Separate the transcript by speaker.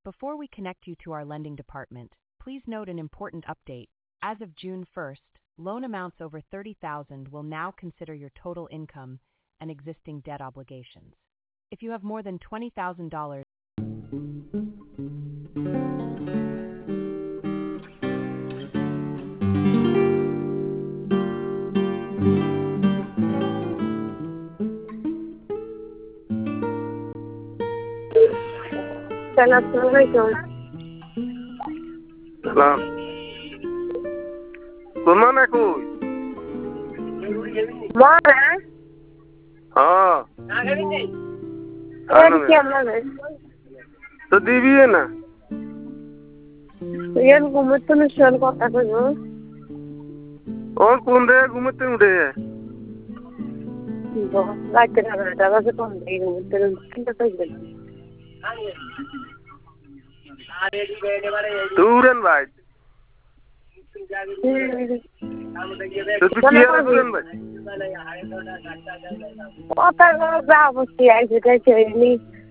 Speaker 1: Before we connect you to our lending department, please note an important update. As of June 1st, loan amounts over $30,000 will now consider your total income and existing debt obligations. If you have more than $20,000,
Speaker 2: Assalamualaikum.
Speaker 3: Salam. Kemana kuy?
Speaker 2: Mana?
Speaker 3: हाँ
Speaker 2: Ini mana?
Speaker 3: तो दीजिए ना
Speaker 2: Yang kumutun sian kota tu.
Speaker 3: और कौन रहे घूमते उड़े है
Speaker 2: Baca nama dah macam kau ni kumutun kita tu je.
Speaker 3: दूरन भाई तो तू क्या दूरन भाई
Speaker 2: Kota kau dah mesti ada cerita ni.